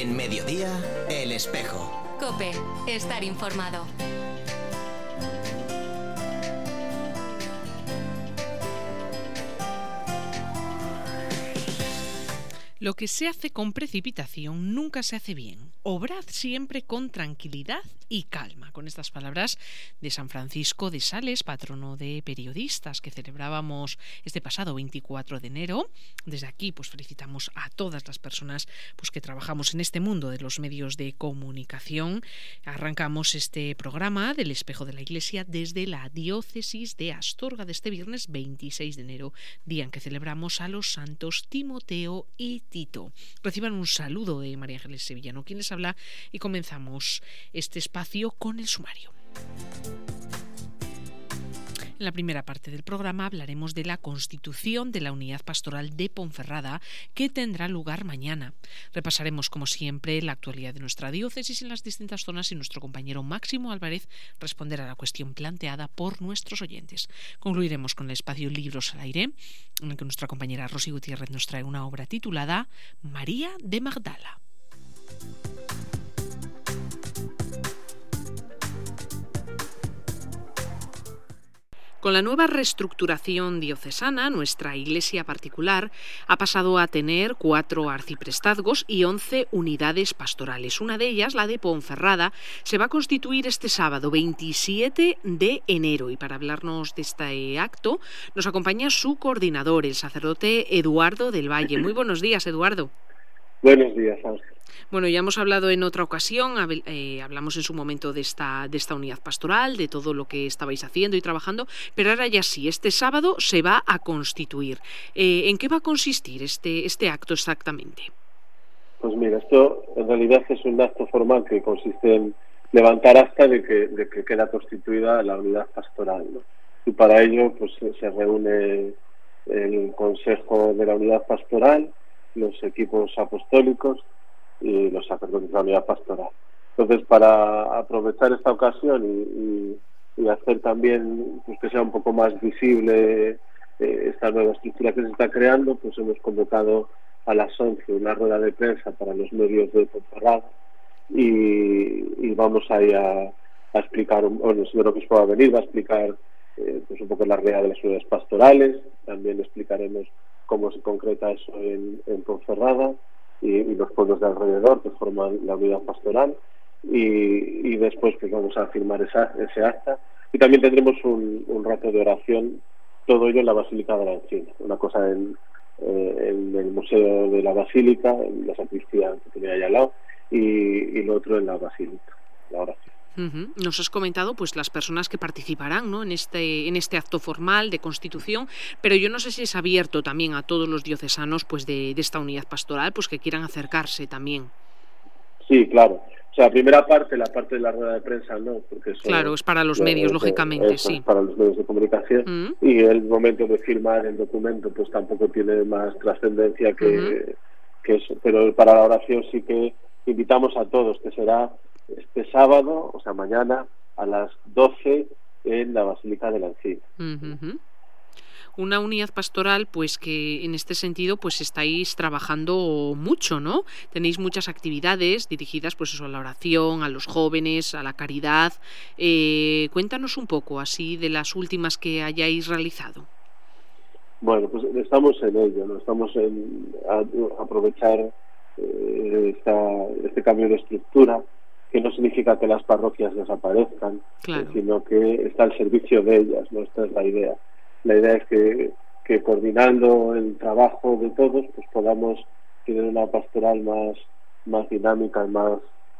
En Mediodía, El Espejo. COPE, estar informado. Lo que se hace con precipitación nunca se hace bien. Obrad siempre con tranquilidad y calma. Con estas palabras de San Francisco de Sales, patrono de periodistas, que celebrábamos este pasado 24 de enero. Desde aquí pues felicitamos a todas las personas pues que trabajamos en este mundo de los medios de comunicación. Arrancamos este programa del Espejo de la Iglesia desde la diócesis de Astorga de este viernes 26 de enero, día en que celebramos a los santos Timoteo y Tito. Reciban un saludo de María Ángeles Sevillano, quien les habla, y comenzamos este espacio con el sumario. En la primera parte del programa hablaremos de la constitución de la Unidad Pastoral de Ponferrada, que tendrá lugar mañana. Repasaremos, como siempre, la actualidad de nuestra diócesis en las distintas zonas y nuestro compañero Máximo Álvarez responderá a la cuestión planteada por nuestros oyentes. Concluiremos con el espacio Libros al Aire, en el que nuestra compañera Rosy Gutiérrez nos trae una obra titulada María de Magdala. Con la nueva reestructuración diocesana, nuestra iglesia particular ha pasado a tener 4 arciprestazgos y 11 unidades pastorales. Una de ellas, la de Ponferrada, se va a constituir este sábado 27 de enero. Y para hablarnos de este acto nos acompaña su coordinador, el sacerdote Eduardo del Valle. Muy buenos días, Eduardo. Buenos días, Ángel. Bueno, ya hemos hablado en otra ocasión, hablamos en su momento de esta unidad pastoral, de todo lo que estabais haciendo y trabajando, pero ahora ya sí, este sábado se va a constituir. ¿En qué va a consistir este acto exactamente? Pues mira, esto en realidad es un acto formal que consiste en levantar acta de que queda constituida la unidad pastoral, ¿no? Y para ello pues se reúne el Consejo de la Unidad Pastoral, los equipos apostólicos y los sacerdotes de la unidad pastoral. Entonces, para aprovechar esta ocasión y hacer también pues, que sea un poco más visible esta nueva estructura que se está creando, pues hemos convocado a las 11 una rueda de prensa para los medios de Ponferrada y vamos ahí a explicar, bueno, el señor obispo va a venir, va a explicar pues un poco la realidad de las unidades pastorales, también explicaremos cómo se concreta eso en Ponferrada y los pueblos de alrededor que forman la unidad pastoral y después pues vamos a firmar ese acta y también tendremos un rato de oración, todo ello en la Basílica de la Encina, una cosa en el Museo de la Basílica, en la sacristía que tenía allá al lado y lo otro en la Basílica, la oración. Nos has comentado pues las personas que participarán, ¿no? en este acto formal de constitución, pero yo no sé si es abierto también a todos los diocesanos pues de esta unidad pastoral pues que quieran acercarse también. Sí, claro. O sea, la primera parte, la parte de la rueda de prensa, no, porque eso, claro, es para los medios, lógicamente, sí. Es para los medios de comunicación y el momento de firmar el documento pues tampoco tiene más trascendencia que eso, pero para la oración sí que invitamos a todos, que será este sábado, o sea, mañana a las 12 en la Basílica de la Encina. Una unidad pastoral, pues que en este sentido, pues estáis trabajando mucho, ¿no? Tenéis muchas actividades dirigidas, pues eso, a la oración, a los jóvenes, a la caridad. Cuéntanos un poco, así, de las últimas que hayáis realizado. Bueno, pues estamos en ello, ¿no? Estamos en aprovechar este cambio de estructura, que no significa que las parroquias desaparezcan, claro, sino que está al servicio de ellas, ¿no? Esta es la idea. La idea es que coordinando el trabajo de todos, pues podamos tener una pastoral más dinámica, más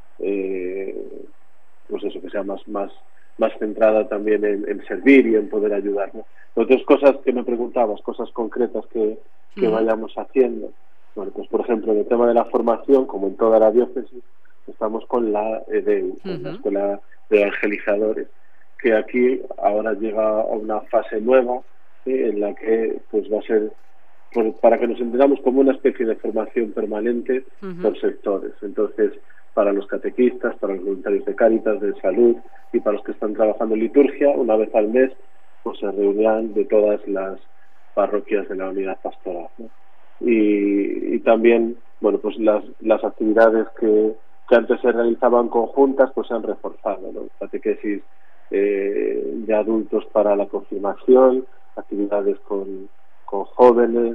pues eso, que sea más centrada también en servir y en poder ayudar, ¿no? Otras cosas que me preguntabas, cosas concretas que vayamos haciendo. Bueno, pues por ejemplo, en el tema de la formación, como en toda la diócesis, estamos con la EDEU, con la Escuela de Evangelizadores, que aquí ahora llega a una fase nueva en la que pues va a ser para que nos entendamos como una especie de formación permanente por sectores. Entonces, para los catequistas, para los voluntarios de Cáritas, de salud y para los que están trabajando en liturgia, una vez al mes pues se reunirán de todas las parroquias de la unidad pastoral, ¿no? Y también bueno, pues las actividades que antes se realizaban conjuntas pues se han reforzado, ¿no? Catequesis de adultos para la confirmación, actividades con jóvenes,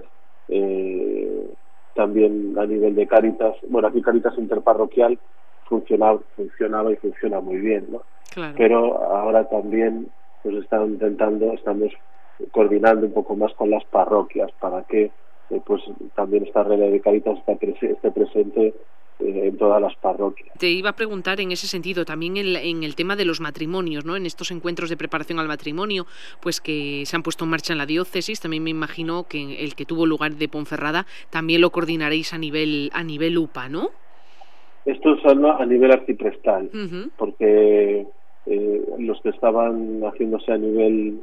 también a nivel de Cáritas. Bueno, aquí Cáritas Interparroquial funcionaba y funciona muy bien, ¿no? Claro. Pero ahora también pues estamos coordinando un poco más con las parroquias para que pues también esta red de Cáritas esté presente en todas las parroquias. Te iba a preguntar en ese sentido, también en el tema de los matrimonios, ¿no? En estos encuentros de preparación al matrimonio, pues que se han puesto en marcha en la diócesis, también me imagino que el que tuvo lugar de Ponferrada también lo coordinaréis a nivel UPA, ¿no? Esto es a nivel arciprestal, porque los que estaban haciéndose a nivel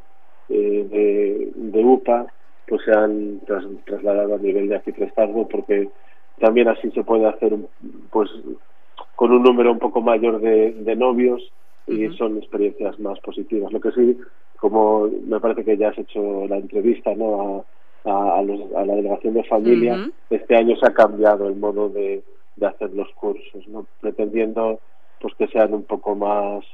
de UPA pues se han trasladado a nivel de arciprestazgo, porque también así se puede hacer pues con un número un poco mayor de novios y son experiencias más positivas. Lo que sí, como me parece que ya has hecho la entrevista, ¿no? a la delegación de familia, este año se ha cambiado el modo de hacer los cursos, ¿no? Pretendiendo pues que sean un poco más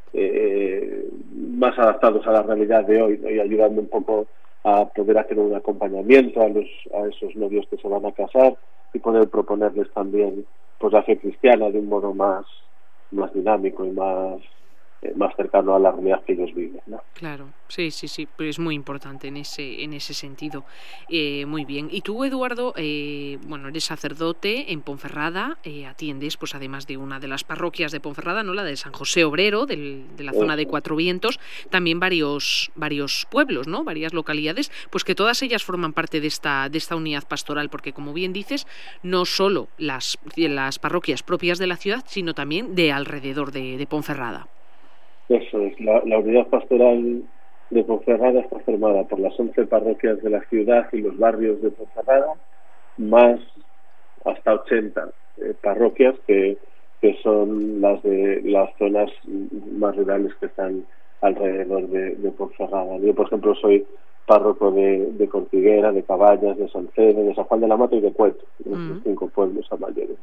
adaptados a la realidad de hoy, ¿no? Y ayudando un poco a poder hacer un acompañamiento a esos novios que se van a casar y poder proponerles también pues la fe cristiana de un modo más dinámico y más cercano a la realidad que ellos viven, ¿no? Claro, sí, pues es muy importante en ese sentido. Muy bien. Y tú, Eduardo, bueno, eres sacerdote en Ponferrada, atiendes, pues además de una de las parroquias de Ponferrada, ¿no? La de San José Obrero, de la zona de Cuatro Vientos, también varios pueblos, ¿no? Varias localidades, pues que todas ellas forman parte de esta unidad pastoral, porque como bien dices, no solo las parroquias propias de la ciudad, sino también de alrededor de Ponferrada. Eso es, la unidad pastoral de Ponferrada está formada por las 11 parroquias de la ciudad y los barrios de Ponferrada, más hasta 80 parroquias que son las de las zonas más rurales que están alrededor de Ponferrada. Yo, por ejemplo, soy párroco de Cortiguera, de Caballas, de Salcedo, de San Juan de la Mata y de Cueto, los 5 pueblos a mayores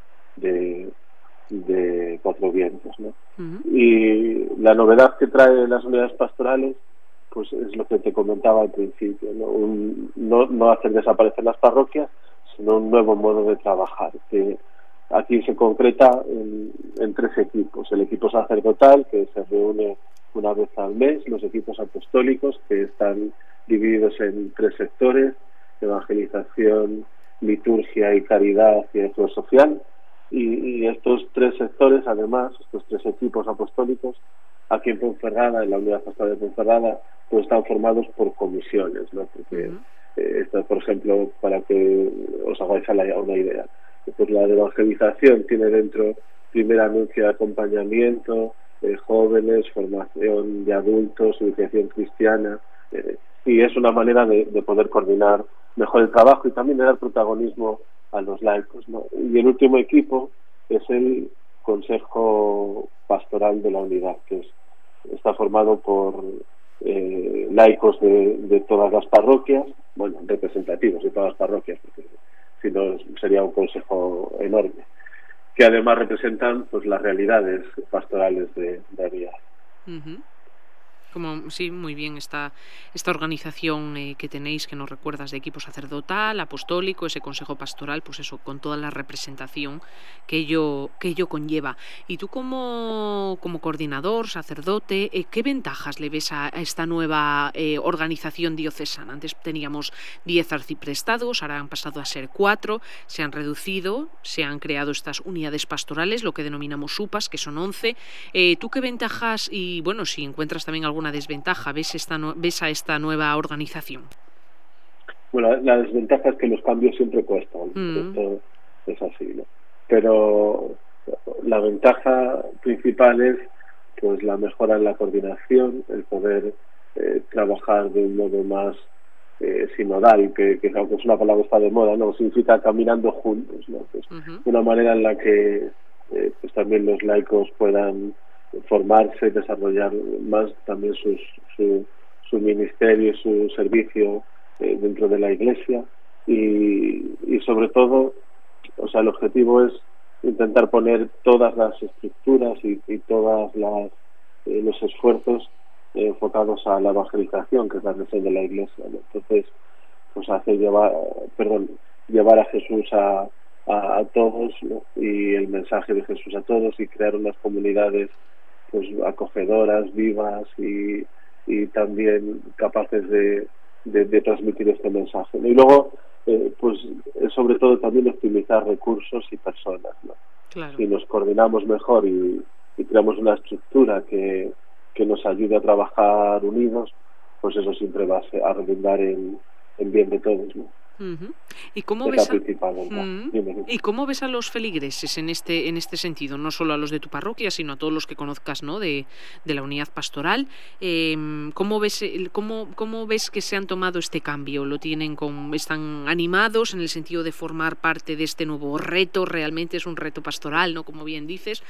de Cuatro Vientos, ¿no? Y la novedad que trae las unidades pastorales pues es lo que te comentaba al principio, ¿no? No hacer desaparecer las parroquias, sino un nuevo modo de trabajar, que aquí se concreta en 3 equipos: el equipo sacerdotal, que se reúne una vez al mes; los equipos apostólicos, que están divididos en 3 sectores: evangelización, liturgia y caridad y acción social. Y estos 3 sectores, además, estos 3 equipos apostólicos, aquí en Ponferrada, en la unidad pastoral de Ponferrada, pues están formados por comisiones, ¿no? Porque por ejemplo, para que os hagáis una idea, pues la de evangelización tiene dentro primer anuncio de acompañamiento, jóvenes, formación de adultos, iniciación cristiana, y es una manera de poder coordinar mejor el trabajo y también de dar protagonismo a los laicos, ¿no? Y el último equipo es el Consejo Pastoral de la Unidad, que está formado por laicos de todas las parroquias, bueno, representativos de todas las parroquias, porque si no sería un consejo enorme, que además representan pues las realidades pastorales de Unidad. Sí, muy bien esta organización que tenéis, que nos recuerdas, de equipo sacerdotal, apostólico, ese consejo pastoral, pues eso, con toda la representación que ello conlleva. Y tú como coordinador, sacerdote, ¿qué ventajas le ves a esta nueva organización diocesana? Antes teníamos 10 arciprestados, ahora han pasado a ser 4, se han reducido, se han creado estas unidades pastorales, lo que denominamos UPAs, que son 11. ¿Tú qué ventajas y, bueno, si encuentras también alguna desventaja ves a esta nueva organización? Bueno, la desventaja es que los cambios siempre cuestan. Esto es así, ¿no? Pero la ventaja principal es pues la mejora en la coordinación, el poder trabajar de un modo más sinodal, que aunque es una palabra que está de moda, no significa caminando juntos, ¿no? Pues, una manera en la que pues también los laicos puedan formarse, desarrollar más también su ministerio, su servicio dentro de la Iglesia y sobre todo o sea, el objetivo es intentar poner todas las estructuras y todas los esfuerzos enfocados a la evangelización, que es la misión de la Iglesia, ¿no? Entonces, pues llevar a Jesús a todos, ¿no? Y el mensaje de Jesús a todos, y crear unas comunidades pues acogedoras, vivas y también capaces de transmitir este mensaje, ¿no? Y luego pues sobre todo también optimizar recursos y personas, ¿no? Claro. Si nos coordinamos mejor y creamos una estructura que nos ayude a trabajar unidos, pues eso siempre va a redundar en bien de todos, ¿no? Uh-huh. ¿Y cómo ¿Y cómo ves a los feligreses en este sentido? No solo a los de tu parroquia, sino a todos los que conozcas, ¿no? de la unidad pastoral. ¿Cómo ves que se han tomado este cambio? ¿Están animados en el sentido de formar parte de este nuevo reto? ¿Realmente es un reto pastoral, ¿no? Como bien dices,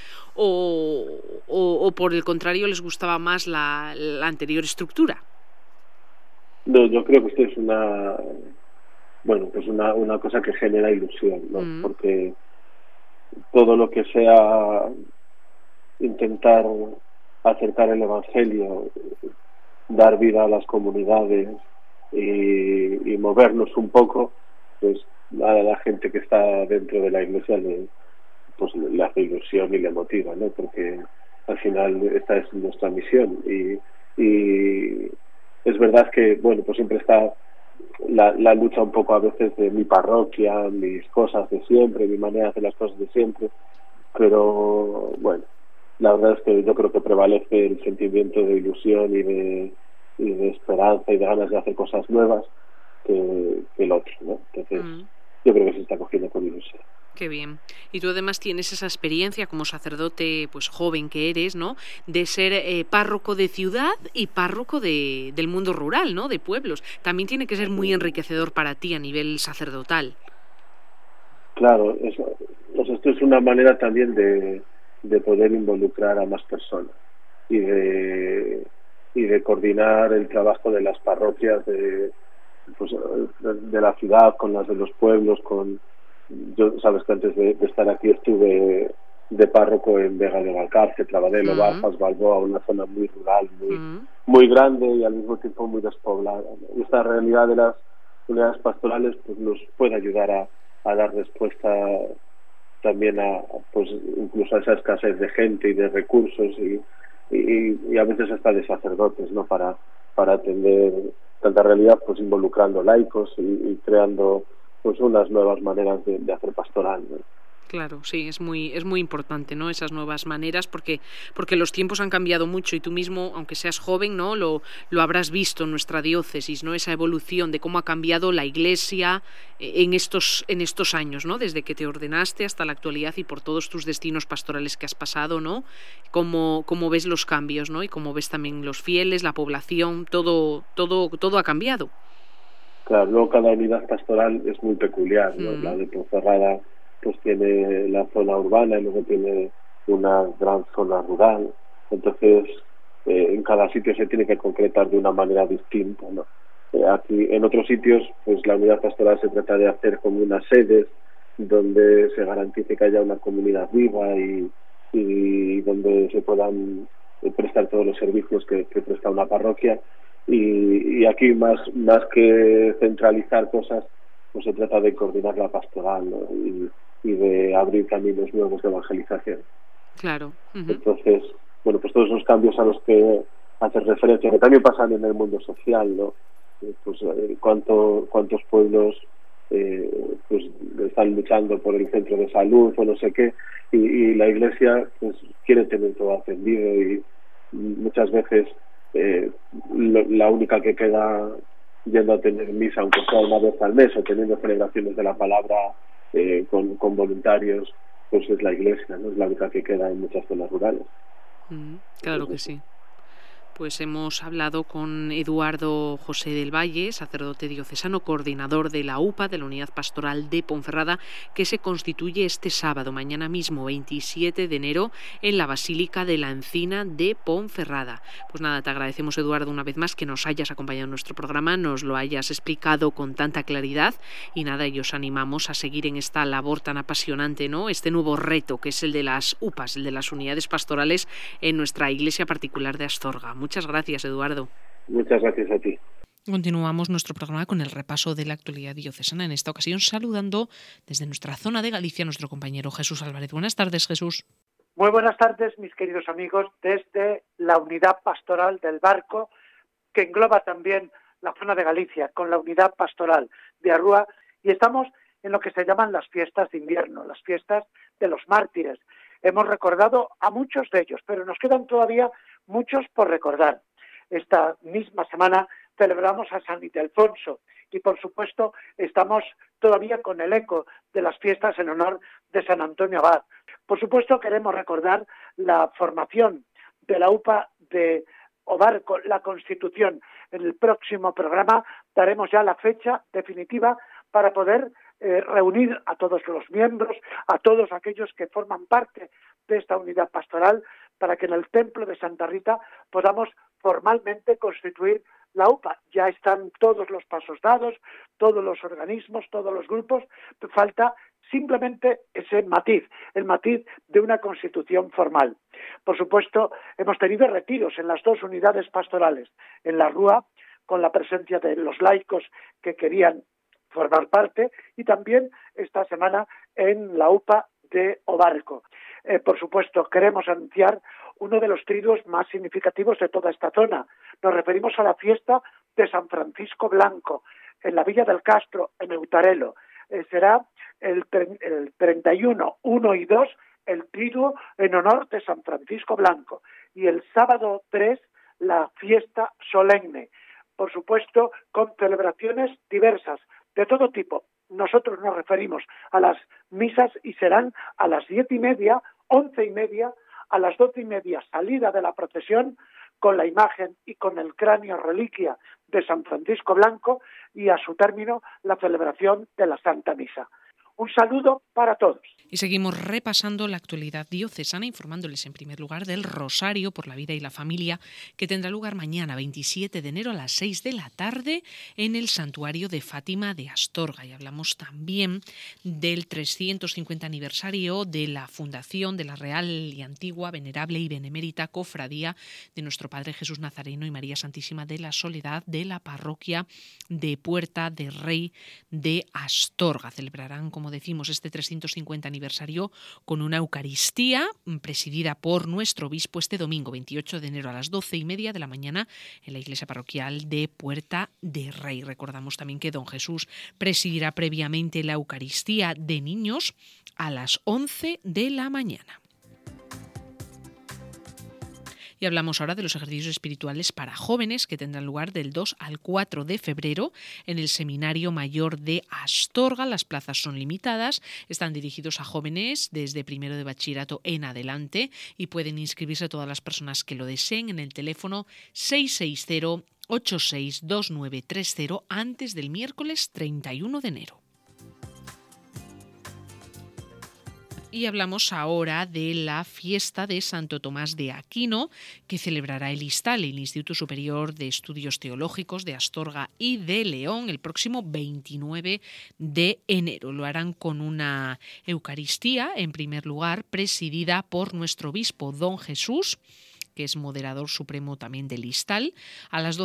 o por el contrario les gustaba más la anterior estructura? No, yo creo que esto es una cosa que genera ilusión, ¿no? Porque todo lo que sea intentar acercar el Evangelio, dar vida a las comunidades y movernos un poco, pues a la gente que está dentro de la Iglesia le hace ilusión y le motiva, ¿no? Porque al final esta es nuestra misión y es verdad que, bueno, pues siempre está la lucha un poco a veces de mi parroquia, mis cosas de siempre, mi manera de hacer las cosas de siempre, pero bueno, la verdad es que yo creo que prevalece el sentimiento de ilusión y de esperanza y de ganas de hacer cosas nuevas que el otro, ¿no? Entonces yo creo que se está cogiendo con ilusión. Qué bien. Y tú además tienes esa experiencia como sacerdote, pues joven que eres, ¿no? De ser párroco de ciudad y párroco del mundo rural, ¿no? De pueblos. También tiene que ser muy enriquecedor para ti a nivel sacerdotal. Claro, esto es una manera también de poder involucrar a más personas y de coordinar el trabajo de las parroquias de la ciudad con las de los pueblos, yo sabes que antes de estar aquí estuve de párroco en Vega de Valcarce, Travadelo, Bajas, Balboa, una zona muy rural, muy grande y al mismo tiempo muy despoblada, ¿no? Y esta realidad de las unidades pastorales pues nos puede ayudar a dar respuesta también incluso a esa escasez de gente y de recursos y a veces hasta de sacerdotes, ¿no? Para atender tanta realidad, pues involucrando laicos y creando pues unas nuevas maneras de hacer pastoral, ¿no? Claro, sí, es muy importante, ¿no? Esas nuevas maneras, porque los tiempos han cambiado mucho y tú mismo, aunque seas joven, ¿no? Lo habrás visto en nuestra diócesis, ¿no? Esa evolución de cómo ha cambiado la Iglesia en estos años, ¿no? Desde que te ordenaste hasta la actualidad y por todos tus destinos pastorales que has pasado, ¿no? Cómo ves los cambios, ¿no? Y cómo ves también los fieles, la población, todo ha cambiado. Claro, luego cada unidad pastoral es muy peculiar, ¿no? La de Ponferrada pues tiene la zona urbana y luego tiene una gran zona rural, entonces en cada sitio se tiene que concretar de una manera distinta, ¿no? Aquí en otros sitios pues la unidad pastoral se trata de hacer como unas sedes donde se garantice que haya una comunidad viva y donde se puedan prestar todos los servicios que presta una parroquia. Y aquí más que centralizar cosas, pues se trata de coordinar la pastoral, ¿no? y de abrir caminos nuevos de evangelización. Claro. Entonces, bueno, pues todos esos cambios a los que haces referencia, que también pasan en el mundo social, ¿no? Pues cuántos pueblos pues están luchando por el centro de salud o no sé qué, y la Iglesia pues quiere tener todo atendido y muchas veces la única que queda yendo a tener misa, aunque sea una vez al mes, o teniendo celebraciones de la palabra con voluntarios, pues es la Iglesia, ¿no? Es la única que queda en muchas zonas rurales. Claro que sí. Pues hemos hablado con Eduardo José del Valle, sacerdote diocesano, coordinador de la UPA, de la Unidad Pastoral de Ponferrada, que se constituye este sábado, mañana mismo, 27 de enero, en la Basílica de la Encina de Ponferrada. Pues nada, te agradecemos, Eduardo, una vez más que nos hayas acompañado en nuestro programa, nos lo hayas explicado con tanta claridad y nada, y os animamos a seguir en esta labor tan apasionante, ¿no? Este nuevo reto que es el de las UPAs, el de las unidades pastorales en nuestra iglesia particular de Astorga. Muchas gracias, Eduardo. Muchas gracias a ti. Continuamos nuestro programa con el repaso de la actualidad diocesana, en esta ocasión saludando desde nuestra zona de Galicia a nuestro compañero Jesús Álvarez. Buenas tardes, Jesús. Muy buenas tardes, mis queridos amigos, desde la unidad pastoral del Barco, que engloba también la zona de Galicia, con la unidad pastoral de Arrúa, y estamos en lo que se llaman las fiestas de invierno, las fiestas de los mártires. Hemos recordado a muchos de ellos, pero nos quedan todavía muchos por recordar. Esta misma semana celebramos a San Ildefonso y, por supuesto, estamos todavía con el eco de las fiestas en honor de San Antonio Abad. Por supuesto, queremos recordar la formación de la UPA de Obarco, la Constitución. En el próximo programa daremos ya la fecha definitiva para poder reunir a todos los miembros, a todos aquellos que forman parte de esta unidad pastoral, para que en el templo de Santa Rita podamos formalmente constituir la UPA. Ya están todos los pasos dados, todos los organismos, todos los grupos, falta simplemente ese matiz, el matiz de una constitución formal. Por supuesto, hemos tenido retiros en las dos unidades pastorales, en la Rúa, con la presencia de los laicos que querían formar parte, y también esta semana en la UPA de Obarco. Por supuesto, queremos anunciar uno de los triduos más significativos de toda esta zona. Nos referimos a la fiesta de San Francisco Blanco, en la Villa del Castro, en Eutarelo. Será el 31, 1 y 2, el triduo en honor de San Francisco Blanco. Y el sábado 3, la fiesta solemne. Por supuesto, con celebraciones diversas, de todo tipo. Nosotros nos referimos a las misas y serán a las 10:30, 11:30, a las 12:30 salida de la procesión con la imagen y con el cráneo reliquia de San Francisco Blanco, y a su término la celebración de la Santa Misa. Un saludo para todos. Y seguimos repasando la actualidad diocesana, informándoles en primer lugar del Rosario por la Vida y la Familia, que tendrá lugar mañana, 27 de enero, a las 6 de la tarde, en el Santuario de Fátima de Astorga. Y hablamos también del 350 aniversario de la fundación de la Real y Antigua, Venerable y Benemérita Cofradía de nuestro Padre Jesús Nazareno y María Santísima de la Soledad de la parroquia de Puerta de Rey de Astorga. Celebrarán, como decimos, este 350 aniversario con una Eucaristía presidida por nuestro obispo este domingo 28 de enero a las 12:30 de la mañana en la iglesia parroquial de Puerta de Rey. Recordamos también que don Jesús presidirá previamente la Eucaristía de niños a las 11 de la mañana. Y hablamos ahora de los ejercicios espirituales para jóvenes que tendrán lugar del 2 al 4 de febrero en el Seminario Mayor de Astorga. Las plazas son limitadas, están dirigidos a jóvenes desde primero de bachillerato en adelante y pueden inscribirse todas las personas que lo deseen en el teléfono 660-862930 antes del miércoles 31 de enero. Y hablamos ahora de la fiesta de Santo Tomás de Aquino, que celebrará el ISTAL, el Instituto Superior de Estudios Teológicos de Astorga y de León, el próximo 29 de enero. Lo harán con una Eucaristía, en primer lugar, presidida por nuestro obispo, don Jesús, que es moderador supremo también del ISTAL, a las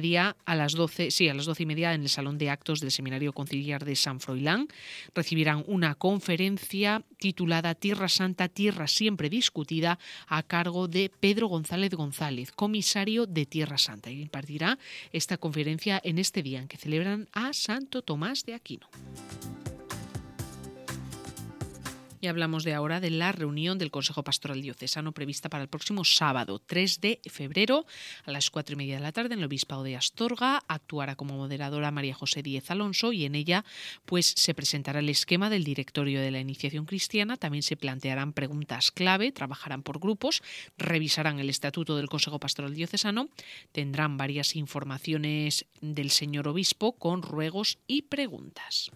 12:30 en el Salón de Actos del Seminario Conciliar de San Froilán. Recibirán una conferencia titulada Tierra Santa, Tierra Siempre Discutida, a cargo de Pedro González González, comisario de Tierra Santa. Y impartirá esta conferencia en este día en que celebran a Santo Tomás de Aquino. Y Y hablamos de ahora de la reunión del Consejo Pastoral Diocesano prevista para el próximo sábado, 3 de febrero, a las 4:30 de la tarde, en el Obispado de Astorga. Actuará como moderadora María José Díez Alonso y en ella pues se presentará el esquema del directorio de la iniciación cristiana. También se plantearán preguntas clave, trabajarán por grupos, revisarán el estatuto del Consejo Pastoral Diocesano, tendrán varias informaciones del señor obispo con ruegos y preguntas.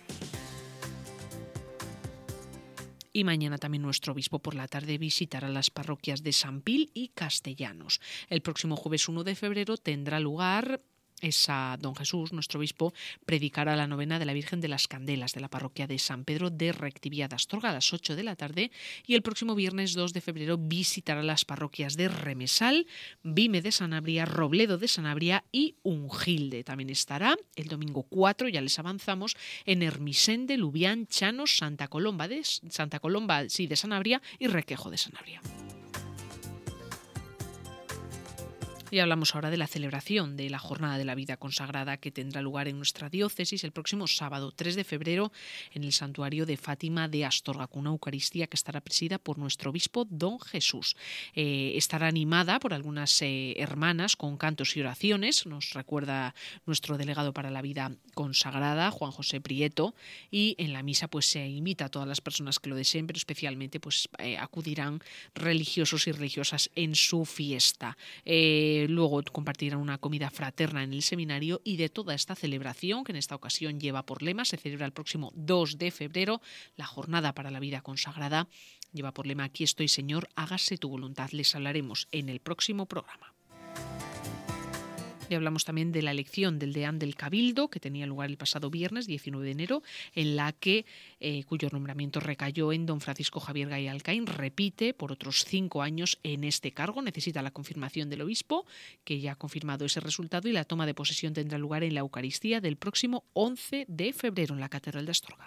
Y mañana también nuestro obispo por la tarde visitará las parroquias de San Pil y Castellanos. El próximo jueves 1 de febrero tendrá lugar don Jesús, nuestro obispo, predicará la novena de la Virgen de las Candelas de la parroquia de San Pedro de Rectivía de Astorga a las 8 de la tarde, y el próximo viernes 2 de febrero visitará las parroquias de Remesal, Vime de Sanabria, Robledo de Sanabria y Ungilde. También estará el domingo 4, ya les avanzamos, en Hermisende, Lubián, Chanos, Santa Colomba de Sanabria y Requejo de Sanabria. Y hablamos ahora de la celebración de la Jornada de la Vida Consagrada que tendrá lugar en nuestra diócesis el próximo sábado 3 de febrero en el Santuario de Fátima de Astorga, con una Eucaristía que estará presidida por nuestro obispo don Jesús. Estará animada por algunas hermanas con cantos y oraciones, nos recuerda nuestro delegado para la vida consagrada, Juan José Prieto, y en la misa pues se invita a todas las personas que lo deseen, pero especialmente pues acudirán religiosos y religiosas en su fiesta. Luego compartirán una comida fraterna en el seminario, y de toda esta celebración, que en esta ocasión lleva por lema, se celebra el próximo 2 de febrero, la Jornada para la Vida Consagrada, lleva por lema Aquí estoy, Señor, hágase tu voluntad. Les hablaremos en el próximo programa. Y hablamos también de la elección del deán del Cabildo, que tenía lugar el pasado viernes 19 de enero, en la que cuyo nombramiento recayó en don Francisco Javier Gay Alcaín. Repite por otros 5 años en este cargo. Necesita la confirmación del obispo, que ya ha confirmado ese resultado, y la toma de posesión tendrá lugar en la Eucaristía del próximo 11 de febrero en la Catedral de Astorga.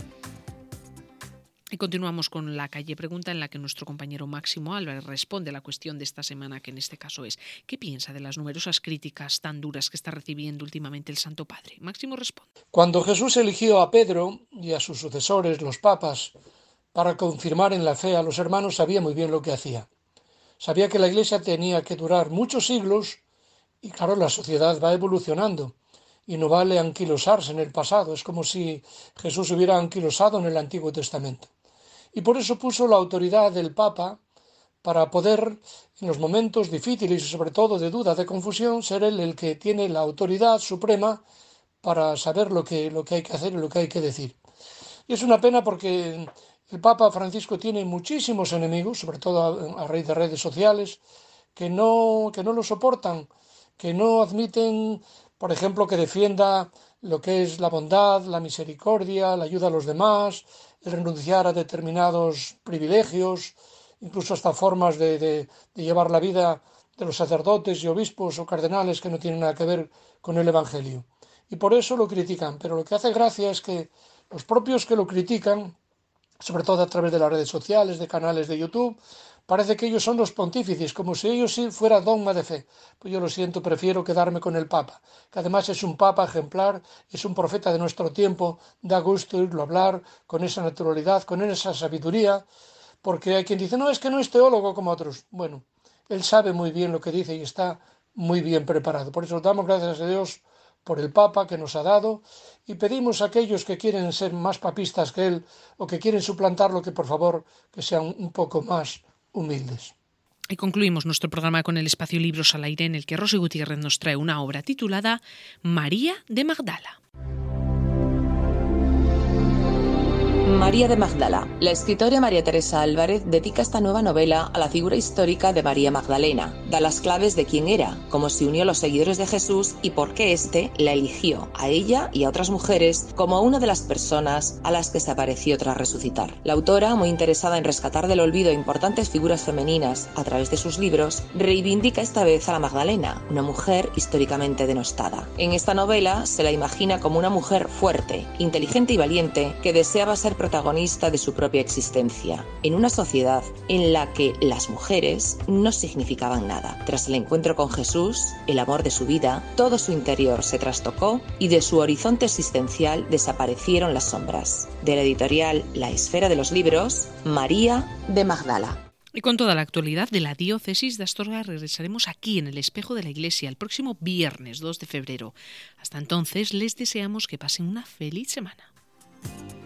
Y continuamos con la calle pregunta, en la que nuestro compañero Máximo Álvarez responde a la cuestión de esta semana, que en este caso es: ¿qué piensa de las numerosas críticas tan duras que está recibiendo últimamente el Santo Padre? Máximo responde. Cuando Jesús eligió a Pedro y a sus sucesores, los papas, para confirmar en la fe a los hermanos, sabía muy bien lo que hacía. Sabía que la Iglesia tenía que durar muchos siglos y, claro, la sociedad va evolucionando y no vale anquilosarse en el pasado. Es como si Jesús hubiera anquilosado en el Antiguo Testamento. Y por eso puso la autoridad del Papa para poder, en los momentos difíciles y sobre todo de duda, de confusión, ser él el que tiene la autoridad suprema para saber lo que hay que hacer y lo que hay que decir. Y es una pena porque el Papa Francisco tiene muchísimos enemigos, sobre todo a raíz de redes sociales, que no lo soportan, que no admiten, por ejemplo, que defienda lo que es la bondad, la misericordia, la ayuda a los demás, el renunciar a determinados privilegios, incluso hasta formas de llevar la vida de los sacerdotes y obispos o cardenales que no tienen nada que ver con el Evangelio. Y por eso lo critican. Pero lo que hace gracia es que los propios que lo critican, sobre todo a través de las redes sociales, de canales de YouTube, parece que ellos son los pontífices, como si ellos sí fuera dogma de fe. Pues yo lo siento, prefiero quedarme con el Papa, que además es un Papa ejemplar, es un profeta de nuestro tiempo, da gusto oírlo hablar con esa naturalidad, con esa sabiduría, porque hay quien dice, no, es que no es teólogo como otros. Bueno, él sabe muy bien lo que dice y está muy bien preparado. Por eso damos gracias a Dios por el Papa que nos ha dado, y pedimos a aquellos que quieren ser más papistas que él o que quieren suplantarlo, que por favor que sean un poco más humildes. Y concluimos nuestro programa con el espacio Libros al Aire, en el que Rosy Gutiérrez nos trae una obra titulada María de Magdala. María de Magdala. La escritora María Teresa Álvarez dedica esta nueva novela a la figura histórica de María Magdalena. Da las claves de quién era, cómo se unió a los seguidores de Jesús y por qué éste la eligió, a ella y a otras mujeres, como una de las personas a las que se apareció tras resucitar. La autora, muy interesada en rescatar del olvido importantes figuras femeninas a través de sus libros, reivindica esta vez a la Magdalena, una mujer históricamente denostada. En esta novela se la imagina como una mujer fuerte, inteligente y valiente, que deseaba ser protagonista de su propia existencia, en una sociedad en la que las mujeres no significaban nada. Tras el encuentro con Jesús, el amor de su vida, todo su interior se trastocó y de su horizonte existencial desaparecieron las sombras. De la editorial La Esfera de los Libros, María de Magdala. Y con toda la actualidad de la diócesis de Astorga regresaremos aquí en el Espejo de la Iglesia el próximo viernes 2 de febrero. Hasta entonces les deseamos que pasen una feliz semana.